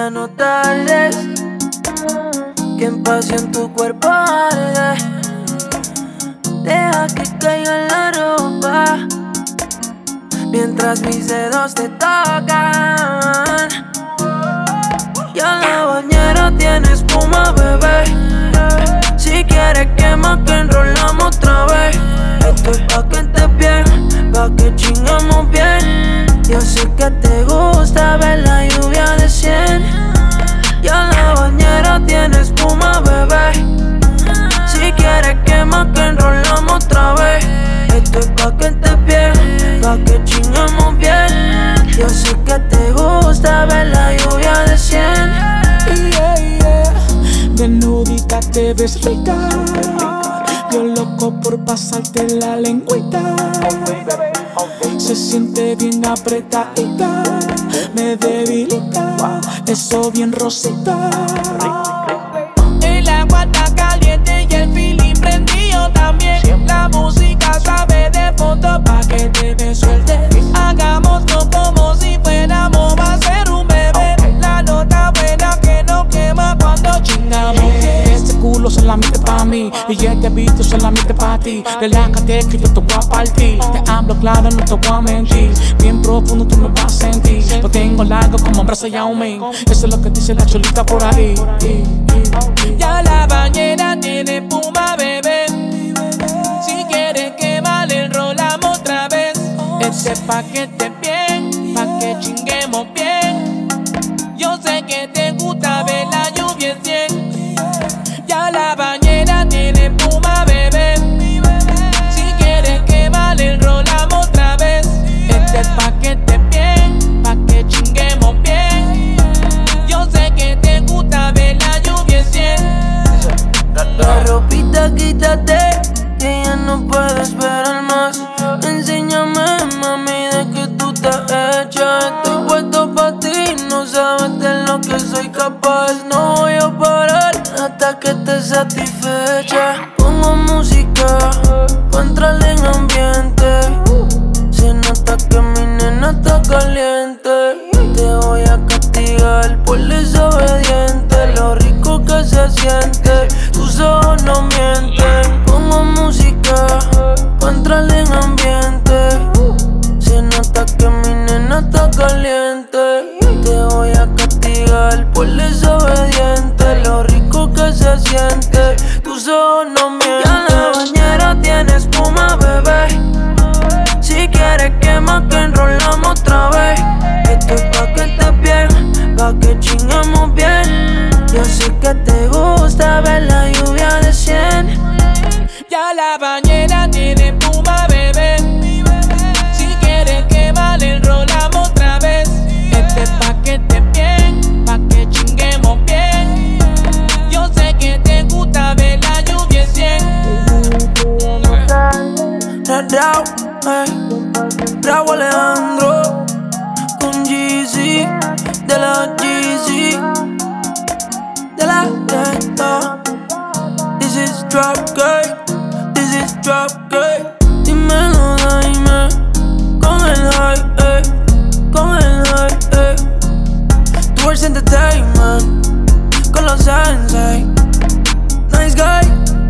ya no tardes, que en pasión tu cuerpo arde. Deja que caiga la ropa mientras mis dedos te tocan. Ya la bañera tiene espuma, bebé. Si quieres quema que enrolamos otra vez. Esto es pa' que estés bien, pa' que chingamos bien. Yo sé que te gusta ver la lluvia de 100. Ya la bañera tiene espuma, bebé. Si quieres quema que enrolamos otra vez. Esto es pa' que estés bien, pa' que chingamos bien. Yo sé que te gusta ver la lluvia de 100. Yeah, yeah. Desnudita te ves rica. Yo loco por pasarte la lengüita. Se siente bien apretadita, me debilita, eso bien rosita. El agua está caliente y el feeling prendido también. La música sabe de fondo pa' que te me suelte. Hagámoslo como si fuéramos a ser un bebé. La nota buena que no quema cuando chingamos. Este culo solamente pa' mí y este beat solamente pa' ti. Relájate que yo te voy a partir. Te hablo claro, no te voy a mentir. Bien profundo tú me vas a sentir. Lo tengo largo como un brazo y Yao Ming. Eso es lo que dice la chulita por ahí. Ya la bañera tiene espuma, bebé. Si quieres quemar, enrolamos otra vez. Este pa' que estés bien, pa' que chinguemos bien. Yo sé que te gusta ver la lluvia en 100. Ya la bañera tiene espuma, bebé. Si quieres quemar, enrolamos otra vez. Este es pa' que estés bien, pa' que chinguemos bien. Yo sé que te gusta ver la lluvia en 100. La ropita quítate, que ya no puedo esperar más. Enséñame, mami, de que tú estás hecha. Estoy puesto pa' ti, no sabes de lo que soy capaz. No voy a parar hasta que estés satisfecha. Pongo música pa' entrar en ambiente. Se nota que mi nena está caliente. Te voy a castigar por desobediente. Lo rico que se siente, tus ojos no mienten. Pongo música pa' entrar en ambiente. Se nota que mi nena está caliente. Te voy a castigar por desobediente. Lo rico que se siente, tus ojos no mienten. Ya la bañera tiene espuma, bebé. Si quieres quema que enrolamos otra vez. Esto es pa' que estés bien, pa' que chingamos bien. Yo sé que te gusta ver la lluvia de 100. Ya la bañera tiene espuma, bebé. Si quieres quemar, enrolamos otra vez. Este es pa' que estés bien, pa' que chinguemos bien. Yo sé que te gusta ver la lluvia en 100. Bravo Alejandro con Jeezy, de la Jeezy, de la ghetto. This is Drop Gate, this is Drop Gate. Dímelo, dime, con el high, con el high, Tours Entertainment, con los Sensei. Nice guy.